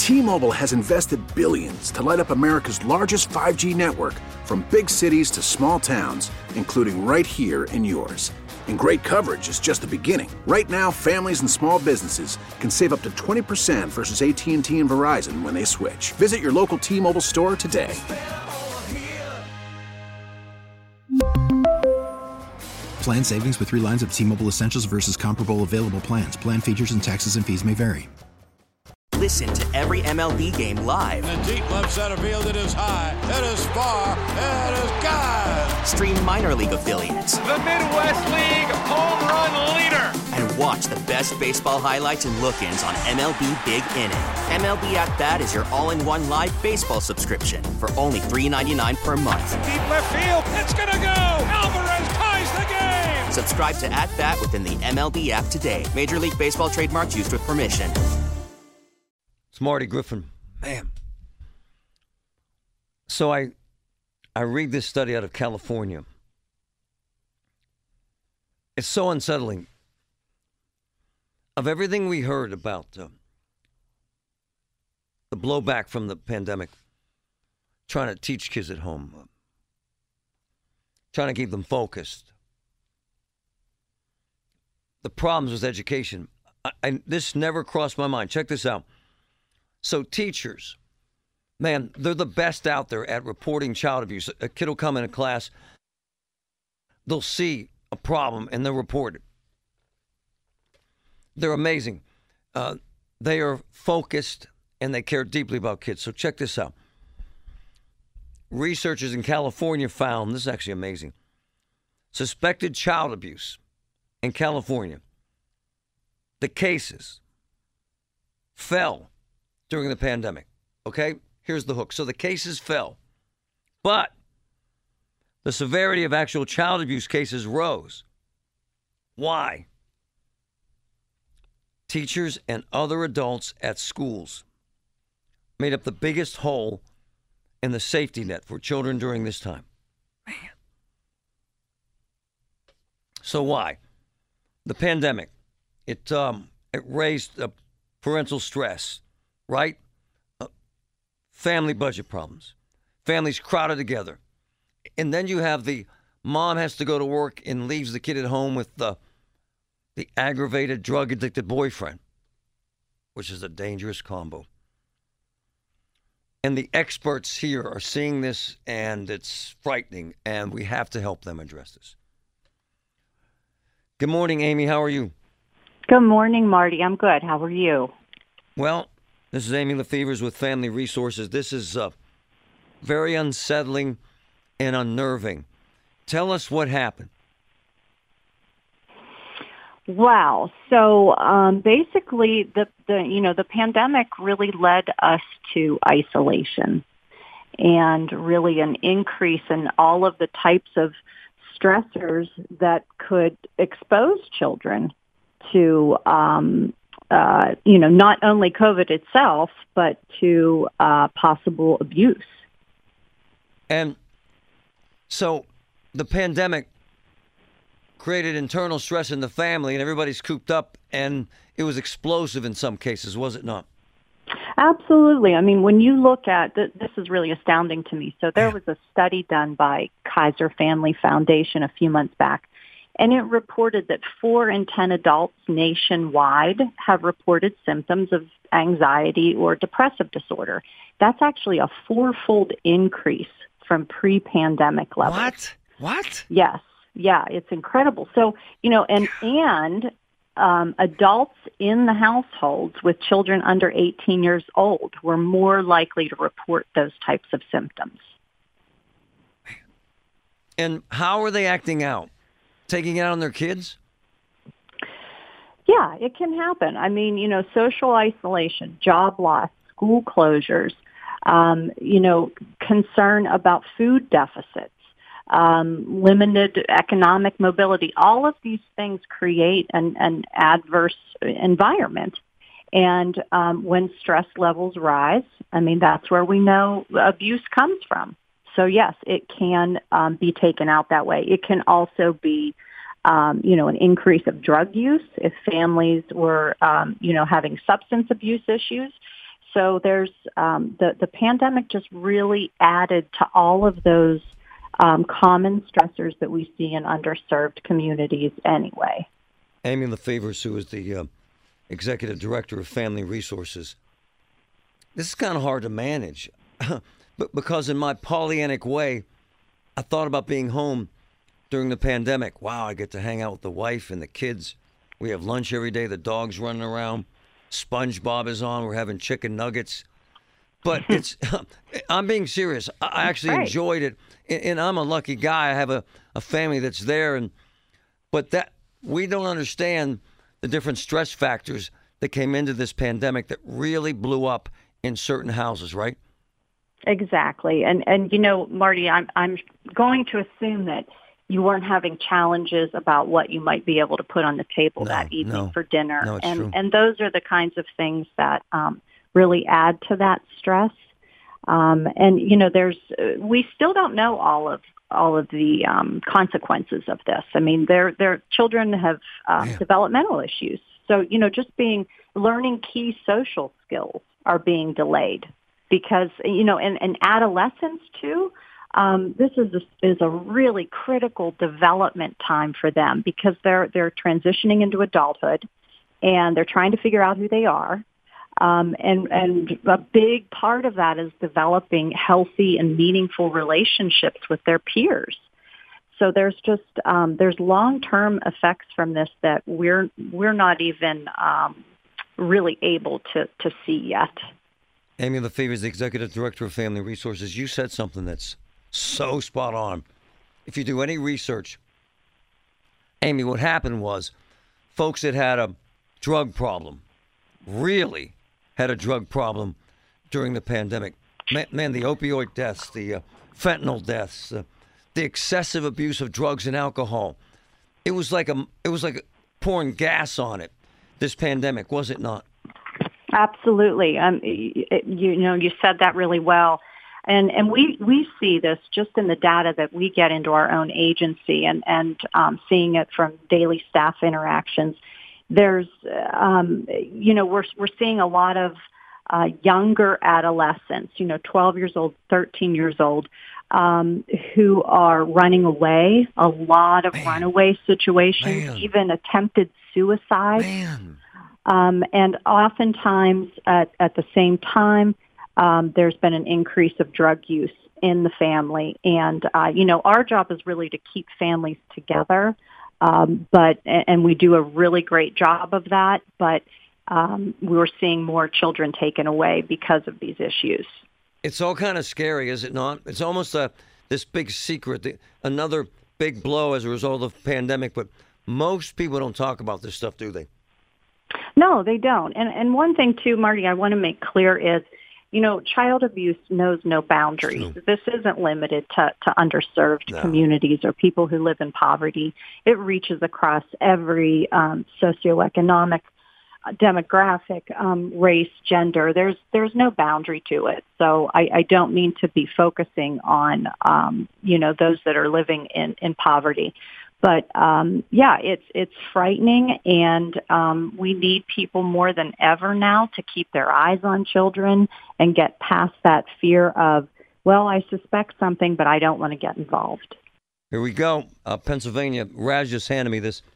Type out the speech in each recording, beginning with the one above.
T-Mobile has invested billions to light up America's largest 5G network, from big cities to small towns, including right here in yours. And great coverage is just the beginning. Right now, families and small businesses can save up to 20% versus AT&T and Verizon when they switch. Visit your local T-Mobile store today. Plan savings with 3 lines of T-Mobile Essentials versus comparable available plans. Plan features and taxes and fees may vary. Listen to every MLB game live. In the deep left center field, it is high, it is far, it is gone. Stream minor league affiliates. The Midwest League home run leader. And watch the best baseball highlights and look-ins on MLB Big Inning. MLB At Bat is your all-in-one live baseball subscription for only $3.99 per month. Deep left field, it's gonna go. Alvarez ties the game. Subscribe to At Bat within the MLB app today. Major League Baseball trademarks used with permission. It's Marty Griffin. Man. So I read this study out of California. It's so unsettling. Of everything we heard about the blowback from the pandemic, trying to teach kids at home, trying to keep them focused, the problems with education, this never crossed my mind. Check this out. So teachers, man, they're the best out there at reporting child abuse. A kid will come in a class, they'll see a problem, and they'll report it. They're amazing. They are focused, and they care deeply about kids. So check this out. Researchers in California found, this is actually amazing, suspected child abuse in California. The cases fell during the pandemic. Okay? Here's the hook. So the cases fell, but the severity of actual child abuse cases rose. Why? Teachers and other adults at schools made up the biggest hole in the safety net for children during this time. Man. So why? The pandemic, it raised parental stress, right? Family budget problems. Families crowded together. And then you have the mom has to go to work and leaves the kid at home with the aggravated drug-addicted boyfriend, which is a dangerous combo. And the experts here are seeing this, and it's frightening, and we have to help them address this. Good morning, Amy. How are you? Good morning, Marty. I'm good. How are you? Well, this is Amy Lefevers with Family Resources. This is very unsettling and unnerving. Tell us what happened. Wow. So basically, the pandemic really led us to isolation, and really an increase in all of the types of stressors that could expose children to not only COVID itself, but to possible abuse. And so the pandemic created internal stress in the family, and everybody's cooped up, and it was explosive in some cases, was it not? Absolutely. I mean, when you look at this is really astounding to me. So there was a study done by Kaiser Family Foundation a few months back, and it reported that 4 in 10 adults nationwide have reported symptoms of anxiety or depressive disorder. That's actually a 4-fold increase from pre-pandemic levels. What? Yes. Yeah, it's incredible. So, and adults in the households with children under 18 years old were more likely to report those types of symptoms. And how are they acting out? Taking it out on their kids? Yeah, it can happen. I mean, social isolation, job loss, school closures, concern about food deficits, limited economic mobility. All of these things create an adverse environment. And when stress levels rise, I mean, that's where we know abuse comes from. So, yes, it can be taken out that way. It can also be, an increase of drug use if families were, having substance abuse issues. So there's the pandemic just really added to all of those common stressors that we see in underserved communities anyway. Amy LaFevers, who is the Executive Director of Family Resources. This is kind of hard to manage, but because in my Pollyannic way, I thought about being home during the pandemic. Wow, I get to hang out with the wife and the kids. We have lunch every day. The dog's running around. SpongeBob is on. We're having chicken nuggets. But I'm being serious. I actually enjoyed it. And I'm a lucky guy. I have a family that's there. But that we don't understand the different stress factors that came into this pandemic that really blew up in certain houses, right? Exactly. And Marty, I'm going to assume that you weren't having challenges about what you might be able to put on the table that evening for dinner. No, it's true. And those are the kinds of things that really add to that stress. We still don't know all of the consequences of this. I mean, their children have developmental issues. So, just learning key social skills are being delayed because, and adolescents too, this is a really critical development time for them because they're transitioning into adulthood and they're trying to figure out who they are. And a big part of that is developing healthy and meaningful relationships with their peers. So there's just there's long-term effects from this that we're not even really able to see yet. Amy LaFevers, the Executive Director of Family Resources, you said something that's so spot on. If you do any research, Amy, what happened was folks that had a drug problem really had a drug problem during the pandemic. Man, the opioid deaths, the fentanyl deaths, the excessive abuse of drugs and alcohol. It was like pouring gas on it, this pandemic, was it not? Absolutely. You said that really well. And we see this just in the data that we get into our own agency and seeing it from daily staff interactions. There's, we're seeing a lot of younger adolescents, 12 years old, 13 years old, who are running away, a lot of runaway situations, even attempted suicide. And oftentimes at the same time, there's been an increase of drug use in the family. And, our job is really to keep families together. And we do a really great job of that. But we're seeing more children taken away because of these issues. It's all kind of scary, is it not? It's almost this big secret, another big blow as a result of the pandemic. But most people don't talk about this stuff, do they? No, they don't. And one thing, too, Marty, I want to make clear is, child abuse knows no boundaries. This isn't limited to underserved communities or people who live in poverty. It reaches across every socioeconomic, demographic, race, gender. There's no boundary to it. So I don't mean to be focusing on, those that are living in poverty. But, it's frightening, and we need people more than ever now to keep their eyes on children and get past that fear of, well, I suspect something, but I don't want to get involved. Here we go. Pennsylvania, Raz just handed me this.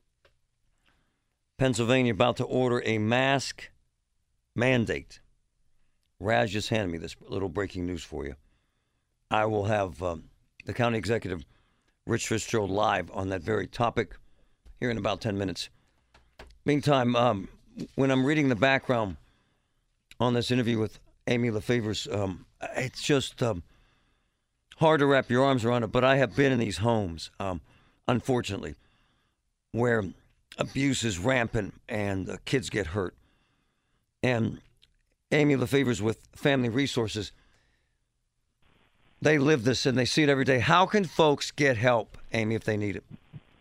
Pennsylvania about to order a mask mandate. Raz just handed me this little breaking news for you. I will have the county executive, Rich Fitzgerald, live on that very topic here in about 10 minutes. Meantime, when I'm reading the background on this interview with Amy LaFevers, it's just hard to wrap your arms around it, but I have been in these homes, unfortunately, where abuse is rampant and kids get hurt. And Amy LaFevers with Family Resources, they live this and they see it every day. How can folks get help, Amy, if they need it?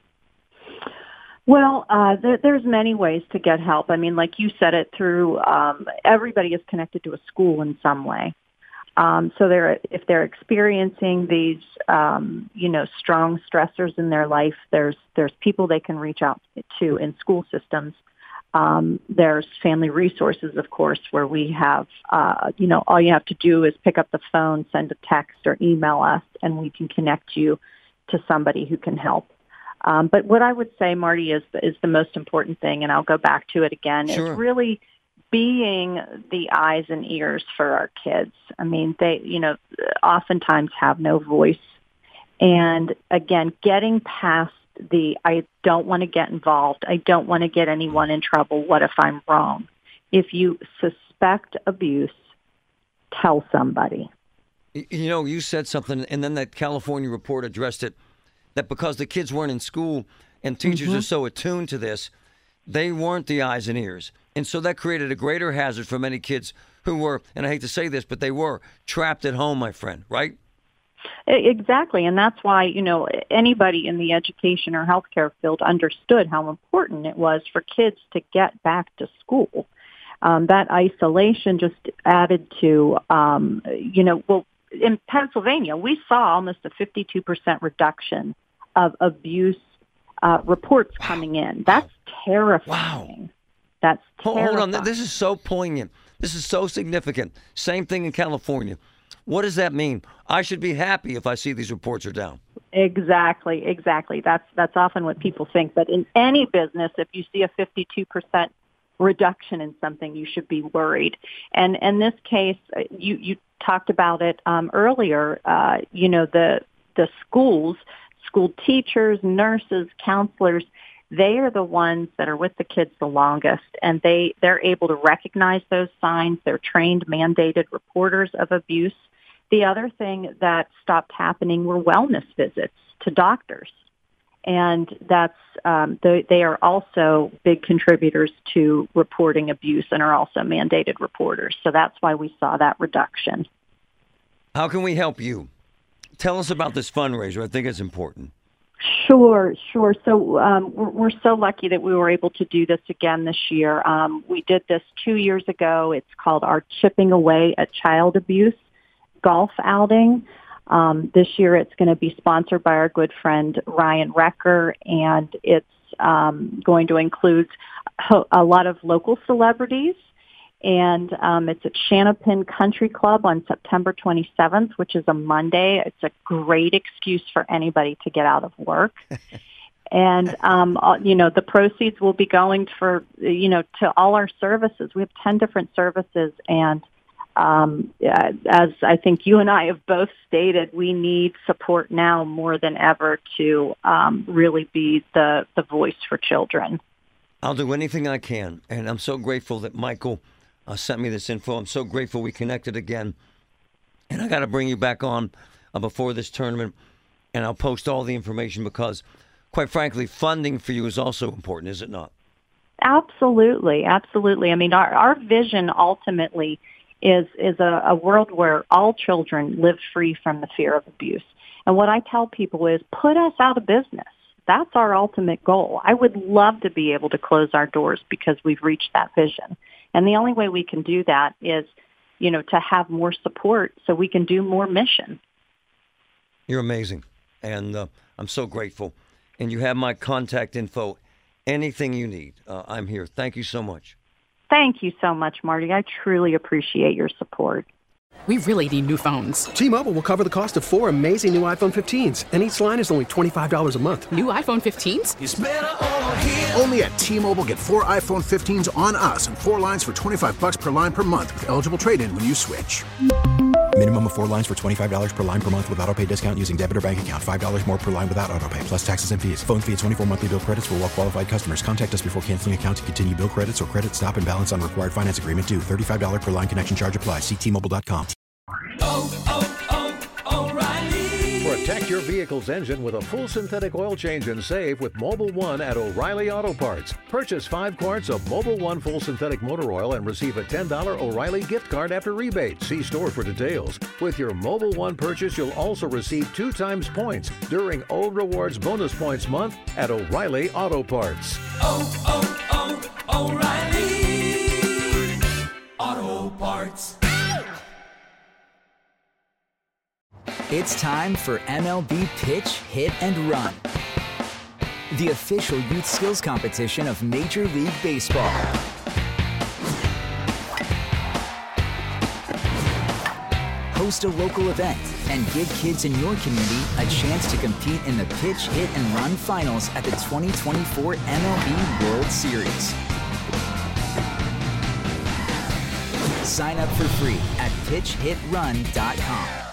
Well, there's many ways to get help. I mean, like you said it through, everybody is connected to a school in some way. So if they're experiencing these, strong stressors in their life, there's people they can reach out to in school systems. There's Family Resources, of course, where we have, all you have to do is pick up the phone, send a text, or email us, and we can connect you to somebody who can help. But what I would say, Marty, is the most important thing, and I'll go back to it again, Sure. is really being the eyes and ears for our kids. I mean, they, oftentimes have no voice. And again, getting past I don't want to get involved. I don't want to get anyone in trouble. What if I'm wrong? If you suspect abuse, tell somebody. You said something, and then that California report addressed it, that because the kids weren't in school and teachers are so attuned to this, they weren't the eyes and ears. And so that created a greater hazard for many kids who were, and I hate to say this, but they were trapped at home, my friend, right? Exactly, and that's why, anybody in the education or healthcare field understood how important it was for kids to get back to school. That isolation just added to, in Pennsylvania, we saw almost a 52% reduction of abuse reports coming in. That's terrifying. Wow. That's terrifying. Hold on, this is so poignant. This is so significant. Same thing in California. What does that mean? I should be happy if I see these reports are down. Exactly. That's often what people think. But in any business, if you see a 52% reduction in something, you should be worried. And in this case, you talked about it earlier. The schools, school teachers, nurses, counselors, they are the ones that are with the kids the longest, and they're able to recognize those signs. They're trained, mandated reporters of abuse. The other thing that stopped happening were wellness visits to doctors. And that's they are also big contributors to reporting abuse and are also mandated reporters. So that's why we saw that reduction. How can we help you? Tell us about this fundraiser. I think it's important. Sure. So we're so lucky that we were able to do this again this year. We did this 2 years ago. It's called our Chipping Away at Child Abuse golf outing. This year it's going to be sponsored by our good friend Ryan Recker, and it's going to include a lot of local celebrities. And it's at Shanapin Country Club on September 27th, which is a Monday. It's a great excuse for anybody to get out of work. And, the proceeds will be going for, to all our services. We have 10 different services. And as I think you and I have both stated, we need support now more than ever to really be the voice for children. I'll do anything I can. And I'm so grateful that Michael sent me this info. I'm so grateful we connected again. And I got to bring you back on before this tournament, and I'll post all the information because, quite frankly, funding for you is also important, is it not? Absolutely. I mean, our vision ultimately is a world where all children live free from the fear of abuse. And what I tell people is put us out of business. That's our ultimate goal. I would love to be able to close our doors because we've reached that vision. And the only way we can do that is, to have more support so we can do more mission. You're amazing. And I'm so grateful. And you have my contact info. Anything you need, I'm here. Thank you so much. Thank you so much, Marty. I truly appreciate your support. We really need new phones. T-Mobile will cover the cost of 4 amazing new iPhone 15s, and each line is only $25 a month. New iPhone 15s? It's better over here. Only at T-Mobile, get 4 iPhone 15s on us and 4 lines for $25 per line per month with eligible trade-in when you switch. Minimum of 4 lines for $25 per line per month with autopay discount using debit or bank account. $5 more per line without autopay, plus taxes and fees. Phone fee at 24 monthly bill credits for well-qualified customers. Contact us before canceling account to continue bill credits or credit stop and balance on required finance agreement due. $35 per line connection charge applies. See T-Mobile.com. O'Reilly. Protect your vehicle's engine with a full synthetic oil change and save with Mobil 1 at O'Reilly Auto Parts. Purchase 5 quarts of Mobil 1 full synthetic motor oil and receive a $10 O'Reilly gift card after rebate. See store for details. With your Mobil 1 purchase, you'll also receive 2 times points during O Rewards Bonus Points Month at O'Reilly Auto Parts. O'Reilly Auto Parts. It's time for MLB Pitch, Hit, and Run. the official youth skills competition of Major League Baseball. Host a local event and give kids in your community a chance to compete in the Pitch, Hit, and Run Finals at the 2024 MLB World Series. Sign up for free at pitchhitrun.com.